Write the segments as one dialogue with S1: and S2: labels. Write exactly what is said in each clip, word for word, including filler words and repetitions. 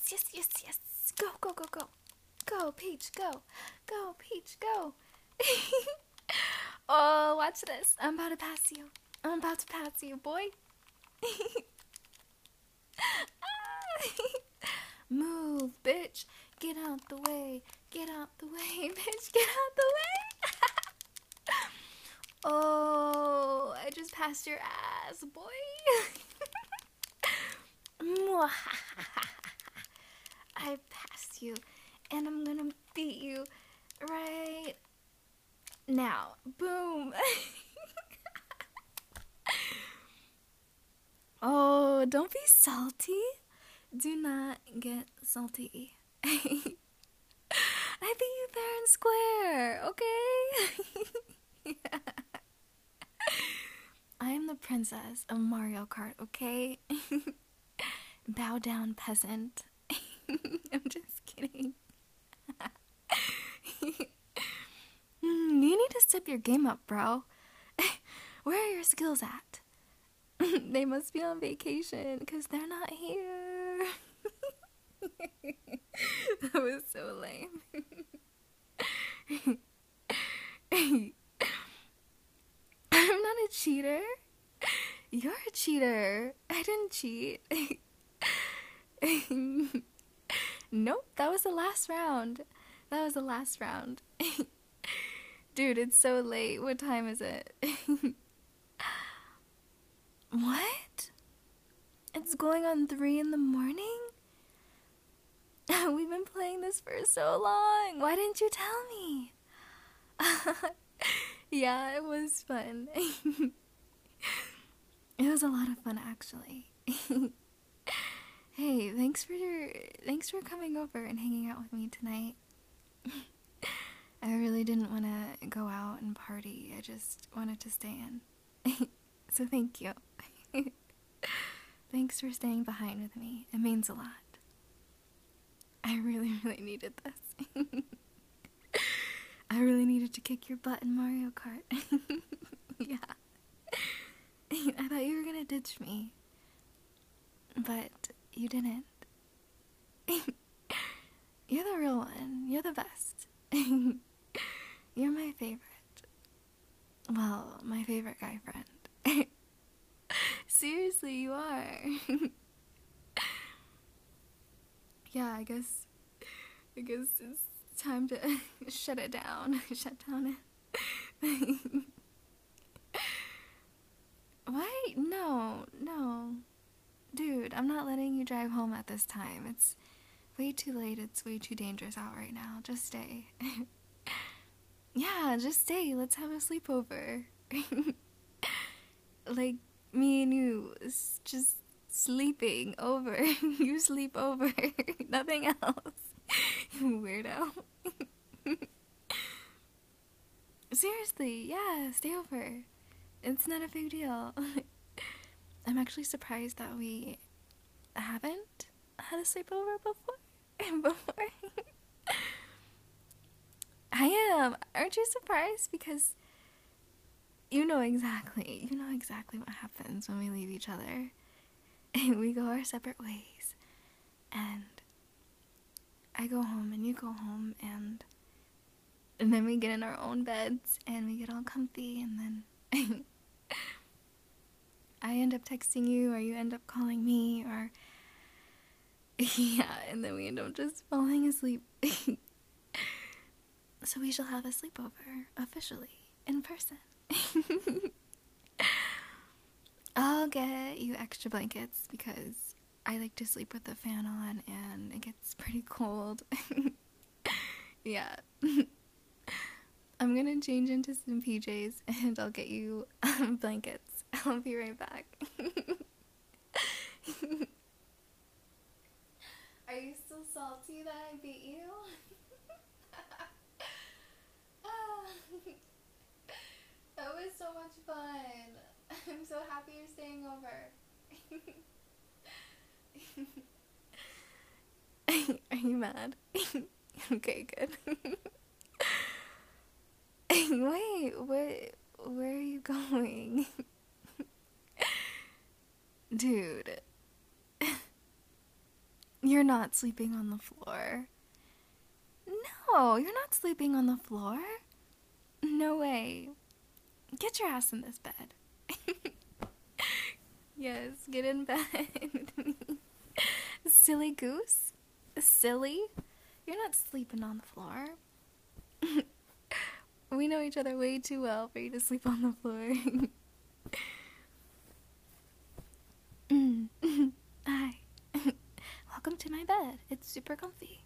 S1: yes, yes, yes. Go, go, go, go. Go, Peach, go. Go, Peach, go. Oh, watch this. I'm about to pass you. I'm about to pass you, boy. Move, bitch. Get out the way. Get out the way, bitch. Get out the way. Oh, I just passed your ass, boy. I passed you, and I'm gonna beat you right now. Boom. Oh, don't be salty. Do not get salty. I beat you fair and square, okay? Yeah. I am the princess of Mario Kart, okay? Bow down, peasant. I'm just kidding. You need to step your game up, bro. Where are your skills at? They must be on vacation because they're not here. That was so lame. I'm not a cheater. You're a cheater. I didn't cheat. Nope, that was the last round. That was the last round. Dude, it's so late. What time is it? What? It's going on three in the morning? We've been playing this for so long. Why didn't you tell me? Yeah, it was fun. It was a lot of fun, actually. Hey, thanks for your, thanks for coming over and hanging out with me tonight. I really didn't want to go out and party. I just wanted to stay in. So thank you. Thanks for staying behind with me. It means a lot. I really, really needed this. I really needed to kick your butt in Mario Kart. Yeah. I thought you were gonna ditch me. But you didn't. You're the real one. You're the best. You're my favorite. Well, my favorite guy friend. Seriously, you are. Yeah, I guess I guess it's time to shut it down. Shut down it. What? No, no. Dude, I'm not letting you drive home at this time. It's way too late. It's way too dangerous out right now. Just stay. Yeah, just stay. Let's have a sleepover. Like, me and you, s- just sleeping over. You sleep over. Nothing else. You weirdo. Seriously, yeah, stay over. It's not a big deal. I'm actually surprised that we haven't had a sleepover before. Before. I am. Aren't you surprised? Because you know exactly, you know exactly what happens when we leave each other. And we go our separate ways. And I go home and you go home and and then we get in our own beds and we get all comfy and then I end up texting you or you end up calling me or yeah, and then we end up just falling asleep. So we shall have a sleepover officially in person. I'll get you extra blankets because I like to sleep with the fan on and it gets pretty cold. Yeah. I'm gonna change into some P Js and I'll get you um, blankets. I'll be right back. Are you still salty that I beat you? Ah, that was so much fun. I'm so happy you're staying over. Are you mad? Okay, good. Wait, what? Where are you going? Dude. You're not sleeping on the floor. No, you're not sleeping on the floor. No way. Get your ass in this bed. Yes, get in bed with me. Silly goose? Silly? You're not sleeping on the floor. We know each other way too well for you to sleep on the floor. Hi. Welcome to my bed. It's super comfy.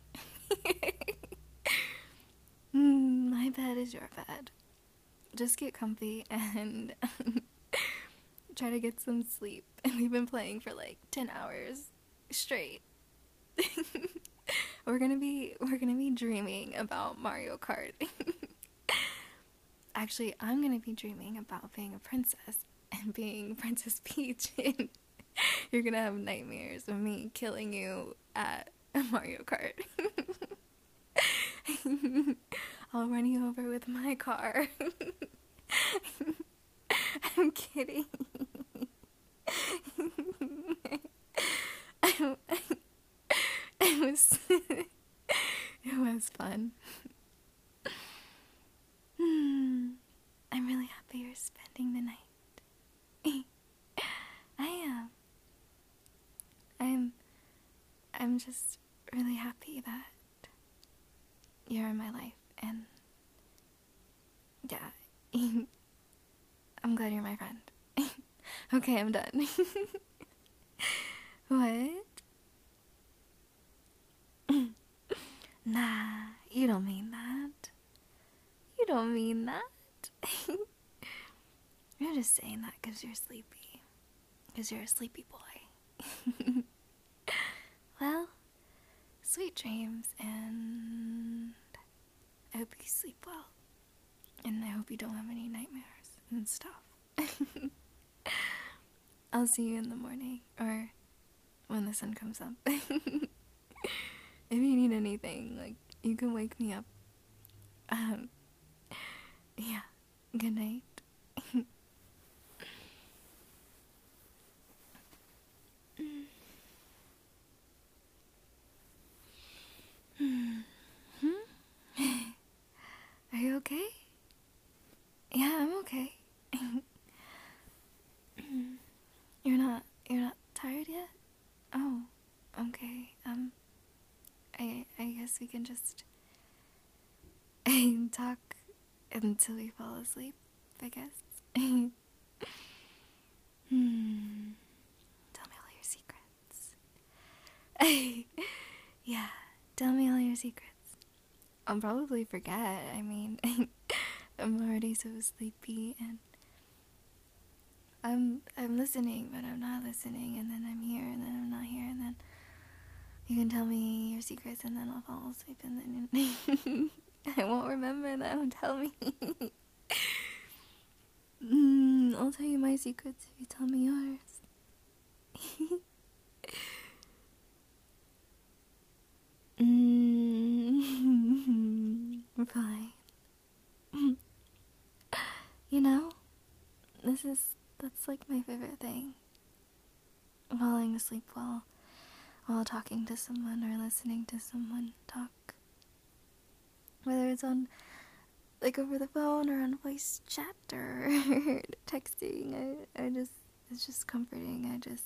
S1: Mm, my bed is your bed. Just get comfy and try to get some sleep. And we've been playing for like ten hours straight. we're gonna be we're gonna be dreaming about Mario Kart. Actually, I'm gonna be dreaming about being a princess and being Princess Peach. And you're gonna have nightmares of me killing you at Mario Kart. I'll run you over with my car. I'm kidding. I, it was it was fun. Hmm. I'm really happy you're spending the night. I am. I'm I'm just really happy that you're in my life, and yeah, I'm glad you're my friend. Okay, I'm done. What? Nah, you don't mean that. You don't mean that. You're just saying that because you're sleepy. Because you're a sleepy boy. Well, sweet dreams, and I hope you sleep well. And I hope you don't have any nightmares and stuff. I'll see you in the morning, or when the sun comes up. If you need anything, like, you can wake me up. Um, yeah, good night. Are you okay? Yeah, I'm okay. You're not, you're not tired yet? Oh, okay. Um, I, I guess we can just talk until we fall asleep, I guess. Hmm. Tell me all your secrets. Yeah, tell me all your secrets. I'll probably forget. I mean, I'm already so sleepy, and I'm I'm listening, but I'm not listening, and then I'm here, and then I'm not here, and then you can tell me your secrets, and then I'll fall asleep, and then I won't remember them. Tell me. mm, I'll tell you my secrets if you tell me yours. mm, Fine. You know, this is, that's like my favorite thing. Falling asleep while, while talking to someone or listening to someone talk. Whether it's on, like, over the phone or on voice chat or texting, I, I just, it's just comforting. I just,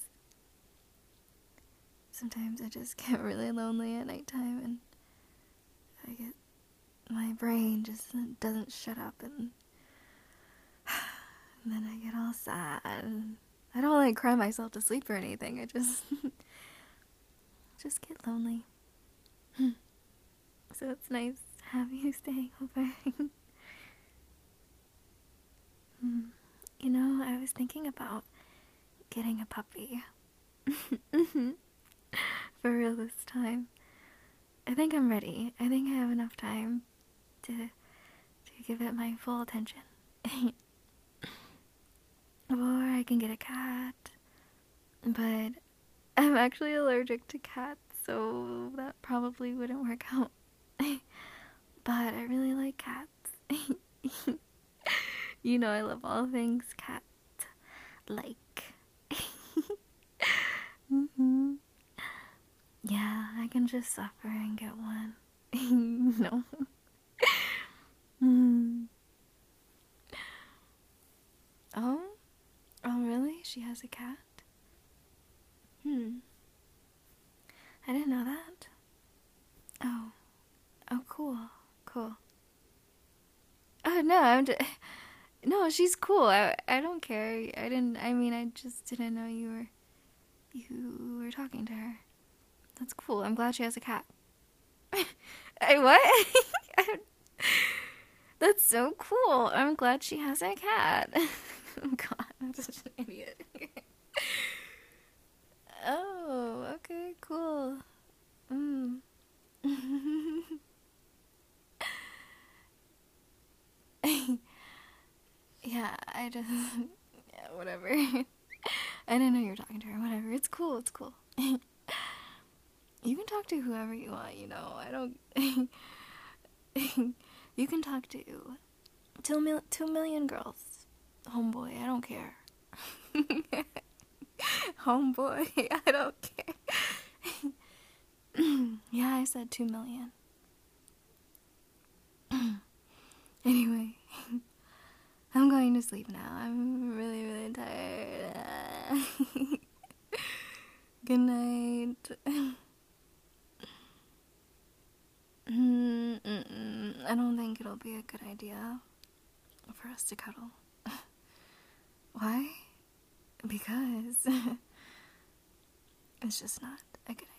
S1: sometimes I just get really lonely at nighttime, and I get, my brain just doesn't shut up, and And then I get all sad. I don't like cry myself to sleep or anything. I just just get lonely. So it's nice to have you staying over. You know, I was thinking about getting a puppy. For real this time. I think I'm ready. I think I have enough time to to give it my full attention. Or I can get a cat, but I'm actually allergic to cats, so that probably wouldn't work out. But I really like cats. You know I love all things cat-like. Mm-hmm. Yeah, I can just suffer and get one. No. Mm. Oh? Oh, really? She has a cat? Hmm. I didn't know that. Oh. Oh, cool. Cool. Oh, no, I'm just... No, she's cool. I, I don't care. I didn't... I mean, I just didn't know you were... You were talking to her. That's cool. I'm glad she has a cat. I what? That's so cool. I'm glad she has a cat. Oh god, I'm such an idiot. Oh, okay, cool. Mm. Yeah, I just... Yeah, whatever. I didn't know you were talking to her. Whatever. It's cool. It's cool. You can talk to whoever you want, you know. I don't... You can talk to two, mil- two million girls. Homeboy, I don't care. Homeboy, I don't care. Yeah, I said two million. Anyway, I'm going to sleep now. I'm really, really tired. Good night. Mm-mm. I don't think it'll be a good idea for us to cuddle. Why? Because it's just not a good idea.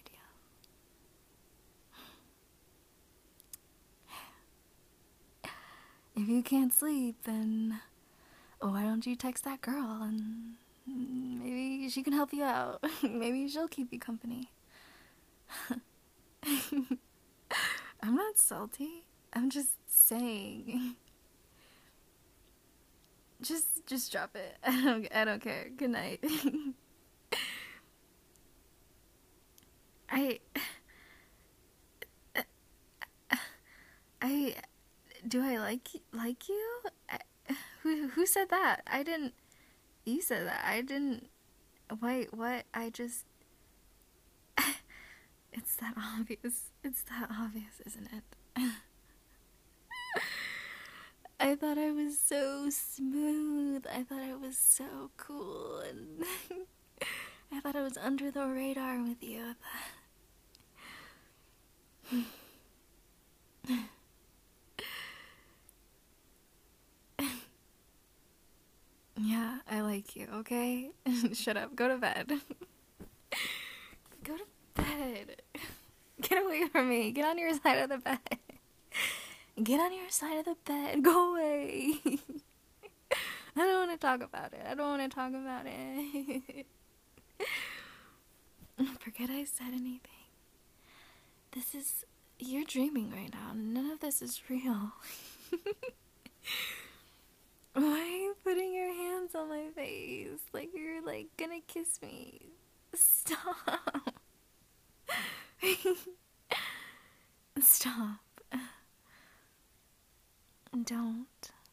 S1: If you can't sleep, then oh, why don't you text that girl and maybe she can help you out. Maybe she'll keep you company. I'm not salty. I'm just saying. Just just drop it. I don't I don't care. Good night. I I do I like like you? I, who who said that? I didn't. You said that. I didn't. Wait, what? I just. It's that obvious. It's that obvious, isn't it? I thought I was so smooth. I thought I was so cool, and I thought I was under the radar with you. Yeah, I like you, okay? Shut up. Go to bed. Go to bed. Get away from me. Get on your side of the bed. Get on your side of the bed. Go away. I don't want to talk about it. I don't want to talk about it. Forget I said anything. This is... You're dreaming right now. None of this is real. Why are you putting your hands on my face? Like you're like gonna kiss me. Stop. Stop. Don't.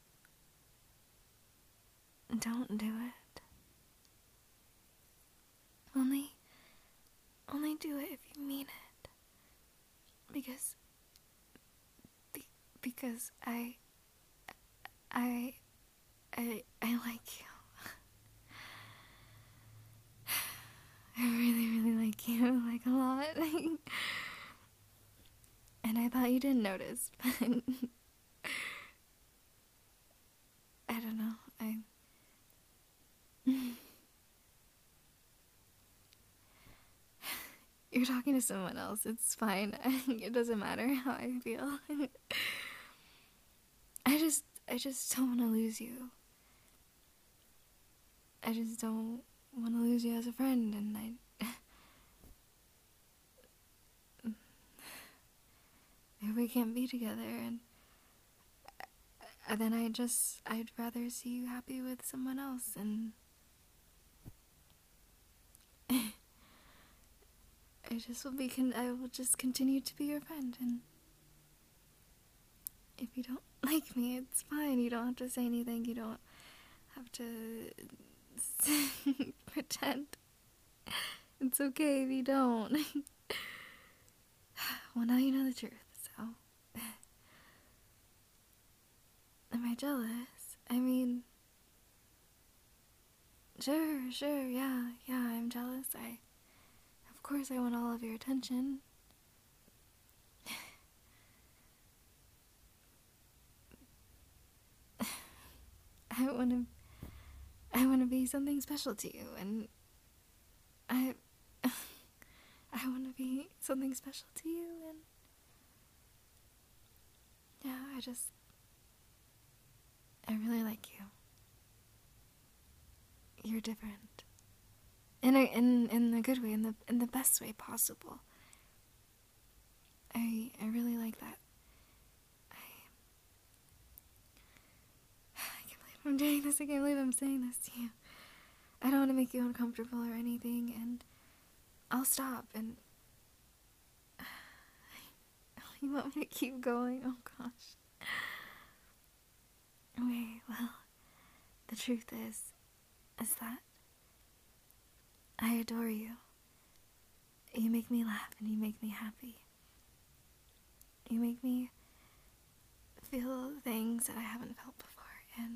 S1: Don't do it. Only, only do it if you mean it. Because, be, because I, I, I, I like you. I really, really like you, like a lot. And I thought you didn't notice, but I don't know. I. You're talking to someone else. It's fine. It doesn't matter how I feel. I just, I just don't want to lose you. I just don't want to lose you as a friend, and I. If we can't be together, and then I just, I'd rather see you happy with someone else, and I just will be, con- I will just continue to be your friend, and if you don't like me, it's fine. You don't have to say anything. You don't have to pretend. It's okay if you don't. Well, now you know the truth, so. Am I jealous? I mean, sure, sure, yeah, yeah, I'm jealous. I, of course, I want all of your attention. I want to, I want to be something special to you, and I, I want to be something special to you, and yeah, I just, I really like you. You're different. In a, in in the good way, in the in the best way possible. I I really like that. I I can't believe I'm doing this. I can't believe I'm saying this to you. I don't want to make you uncomfortable or anything, and I'll stop. And you want me to keep going? Oh gosh. Okay, well, the truth is, is that I adore you. You make me laugh and you make me happy. You make me feel things that I haven't felt before, and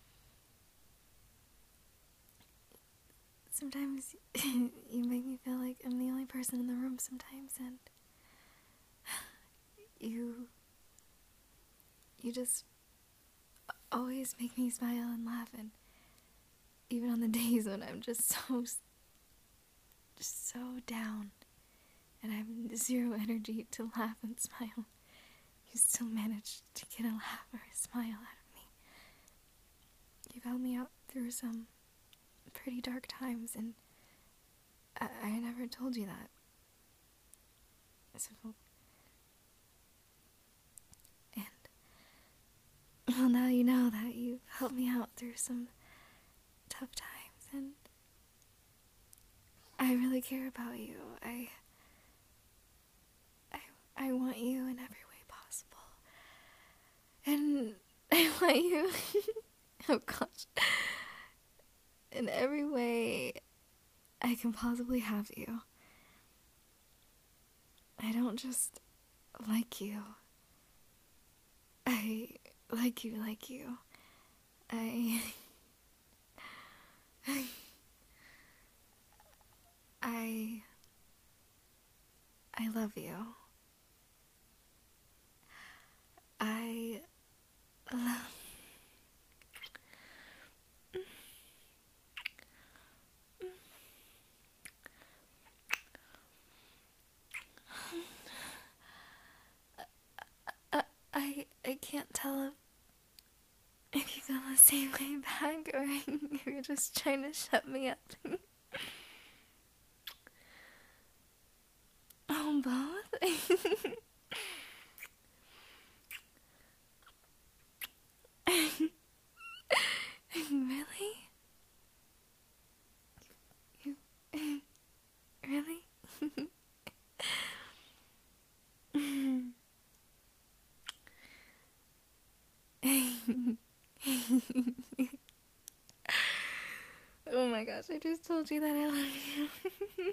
S1: sometimes you make me feel like I'm the only person in the room sometimes, and you you just always make me smile and laugh, and even on the days when I'm just so just so down and I have zero energy to laugh and smile, you still manage to get a laugh or a smile out of me. You've helped me out through some pretty dark times, and I, I never told you that. So, and, well, now you know that you've helped me out through some tough times, and I really care about you. I, I, I want you in every way possible. And I want you, oh gosh, in every way I can possibly have you. I don't just like you. I like you like you. I... I... I love you. I love... I, I can't tell if, if you're gonna say way back or if you're just trying to shut me up. Oh, both? Really? You, really? Oh my gosh, I just told you that I love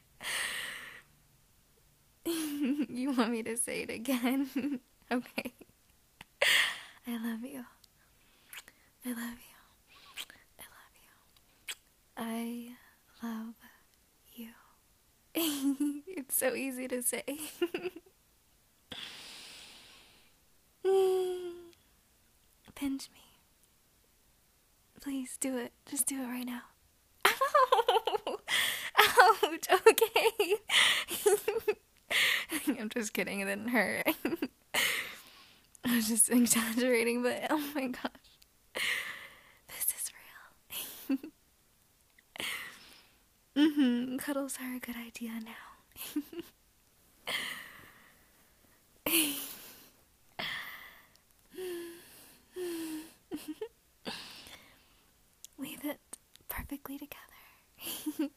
S1: you. You want me to say it again? Okay. I love you. I love you. I love you. I love you. It's so easy to say. Pinch me. Please do it. Just do it right now. Ow! Ouch! Okay. I'm just kidding. It didn't hurt. I was just exaggerating, but oh my gosh. This is real. Mm-hmm. Cuddles are a good idea now. We fit perfectly together.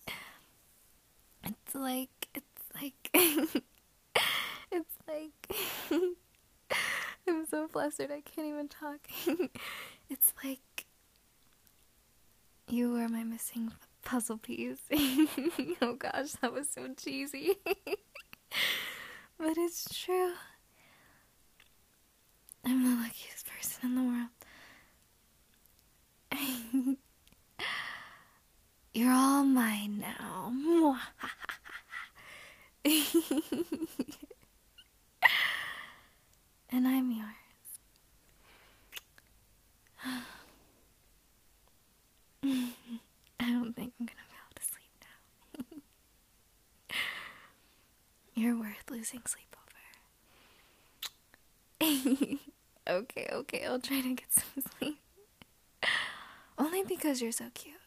S1: It's like, it's like, it's like, I'm so flustered I can't even talk. It's like you were my missing puzzle piece. Oh gosh, that was so cheesy. But it's true. I'm the luckiest person in the world. You're all mine now. And I'm yours. I don't think I'm gonna be able to sleep now. You're worth losing sleep over. Okay, okay, I'll try to get some sleep. Only because you're so cute.